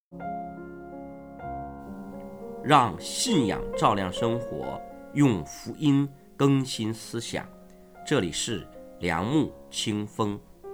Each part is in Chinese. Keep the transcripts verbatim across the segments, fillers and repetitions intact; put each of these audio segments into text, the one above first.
让信仰照亮生活，用福音更新思想。这里是良木清风。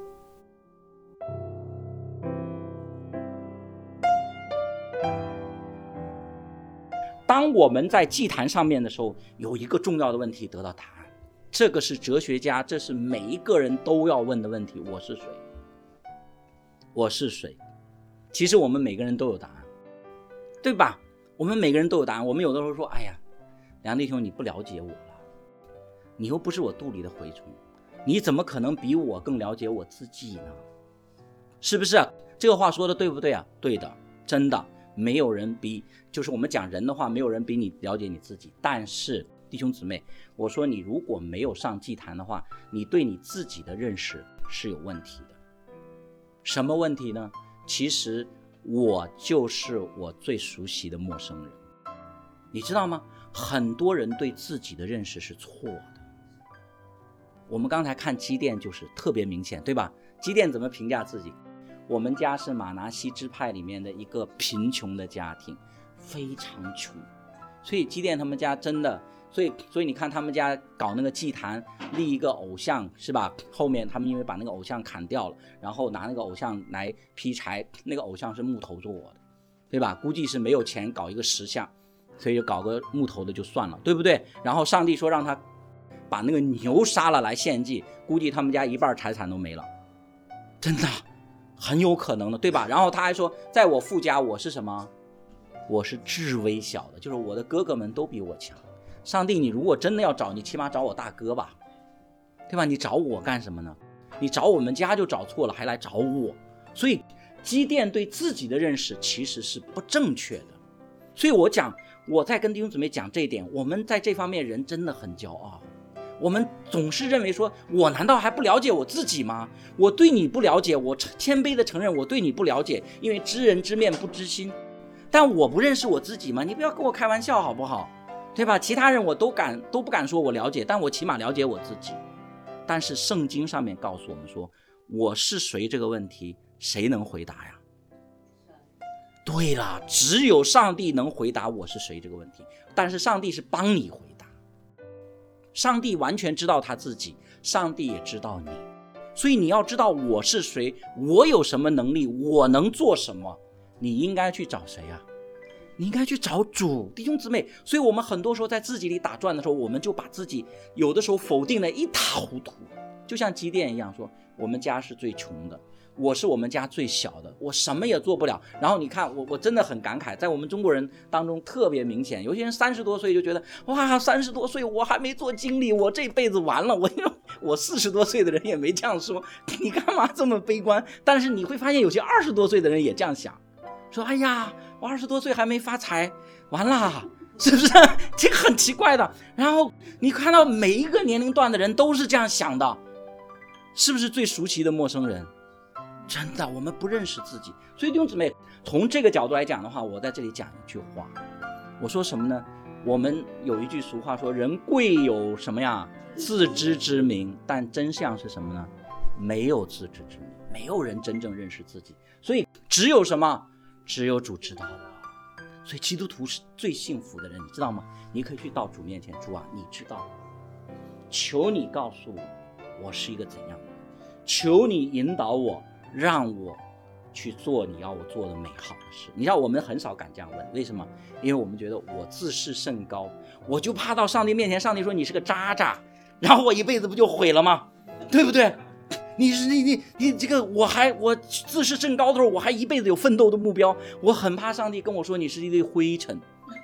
当我们在祭坛上面的时候，有一个重要的问题得到答案，这个是哲学家，这是每一个人都要问的问题：我是谁？我是谁？其实我们每个人都有答案，对吧？我们每个人都有答案。我们有的时候说，哎呀，梁弟兄，你不了解我了，你又不是我肚里的蛔虫，你怎么可能比我更了解我自己呢？是不是？这个话说的对不对啊？对的，真的，没有人比，就是我们讲人的话，没有人比你了解你自己。但是弟兄姊妹，我说你如果没有上祭坛的话，你对你自己的认识是有问题的。什么问题呢？其实我就是我最熟悉的陌生人，你知道吗？很多人对自己的认识是错的。我们刚才看基甸就是特别明显，对吧？基甸怎么评价自己？我们家是马拿西支派里面的一个贫穷的家庭，非常穷，所以基甸他们家真的，所以所以你看他们家搞那个祭坛，立一个偶像，是吧？后面他们因为把那个偶像砍掉了，然后拿那个偶像来劈柴，那个偶像是木头做的，对吧？估计是没有钱搞一个石像，所以就搞个木头的就算了，对不对？然后上帝说让他把那个牛杀了来献祭，估计他们家一半财产都没了，真的很有可能的，对吧？然后他还说，在我父家我是什么？我是至微小的，就是我的哥哥们都比我强。上帝，你如果真的要找，你起码找我大哥吧，对吧？你找我干什么呢？你找我们家就找错了，还来找我。所以基甸对自己的认识其实是不正确的。所以我讲，我在跟弟兄姊妹讲这一点，我们在这方面人真的很骄傲。我们总是认为说，我难道还不了解我自己吗？我对你不了解，我谦卑的承认我对你不了解，因为知人知面不知心。但我不认识我自己吗？你不要跟我开玩笑好不好？对吧？其他人我都敢都不敢说我了解，但我起码了解我自己。但是圣经上面告诉我们说，我是谁这个问题，谁能回答呀？对了，只有上帝能回答我是谁这个问题。但是上帝是帮你回答，上帝完全知道他自己，上帝也知道你。所以你要知道我是谁，我有什么能力，我能做什么，你应该去找谁啊？你应该去找主，弟兄姊妹。所以我们很多时候在自己里打转的时候，我们就把自己有的时候否定的一塌糊涂，就像基甸一样，说我们家是最穷的，我是我们家最小的，我什么也做不了。然后你看我我真的很感慨，在我们中国人当中特别明显，有些人三十多岁就觉得，哇，三十多岁我还没做经理，我这辈子完了。我我四十多岁的人也没这样说，你干嘛这么悲观？但是你会发现有些二十多岁的人也这样想，说哎呀，我二十多岁还没发财，完了，是不是？这个很奇怪的。然后你看到每一个年龄段的人都是这样想的，是不是最熟悉的陌生人？真的，我们不认识自己。所以弟兄姊妹，从这个角度来讲的话，我在这里讲一句话，我说什么呢？我们有一句俗话说，人贵有什么呀？自知之明。但真相是什么呢？没有自知之明，没有人真正认识自己。所以只有什么？只有主知道我。所以基督徒是最幸福的人，你知道吗？你可以去到主面前，主啊，你知道我，求你告诉我我是一个怎样的人，求你引导我，让我去做你要我做的美好的事。你知道我们很少敢这样问，为什么？因为我们觉得我自视甚高，我就怕到上帝面前，上帝说你是个渣渣，然后我一辈子不就毁了吗？对不对？你是你你你这个，我还我自视甚高的时候，我还一辈子有奋斗的目标，我很怕上帝跟我说你是一堆灰尘。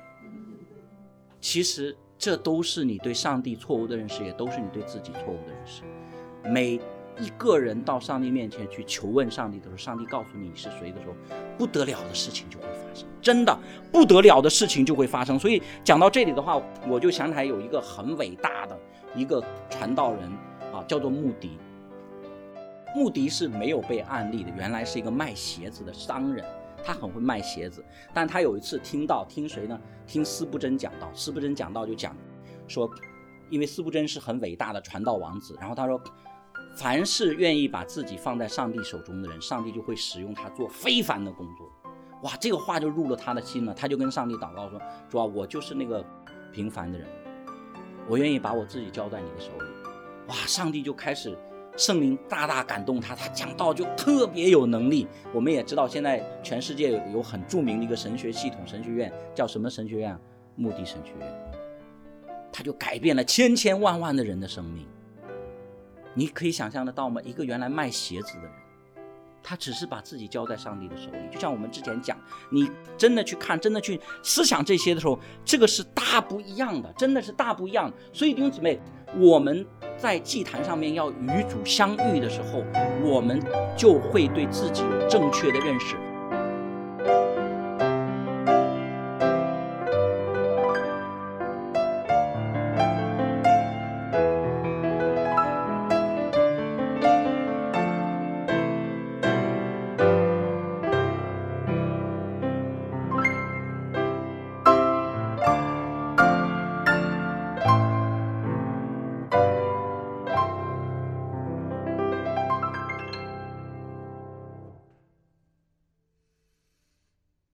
其实这都是你对上帝错误的认识，也都是你对自己错误的认识。每一个人到上帝面前去求问上帝的时候，上帝告诉你你是谁的时候，不得了的事情就会发生，真的不得了的事情就会发生。所以讲到这里的话，我就想起来有一个很伟大的一个传道人啊，叫做穆迪。穆迪是没有被案例的，原来是一个卖鞋子的商人，他很会卖鞋子。但他有一次听到听谁呢？听司布真讲道，司布真讲道就讲说，因为司布真是很伟大的传道王子，然后他说，凡是愿意把自己放在上帝手中的人，上帝就会使用他做非凡的工作。 哇，这个话就入了他的心了，他就跟上帝祷告说：主啊，我就是那个平凡的人，我愿意把我自己交在你的手里。哇，上帝就开始，圣灵大大感动他，他讲道就特别有能力。我们也知道，现在全世界有很著名的一个神学系统神学院，叫什么神学院？穆迪神学院。他就改变了千千万万的人的生命。你可以想象得到吗？一个原来卖鞋子的人，他只是把自己交在上帝的手里。就像我们之前讲，你真的去看，真的去思想这些的时候，这个是大不一样的，真的是大不一样的。所以弟兄姊妹，我们在祭坛上面要与主相遇的时候，我们就会对自己有正确的认识。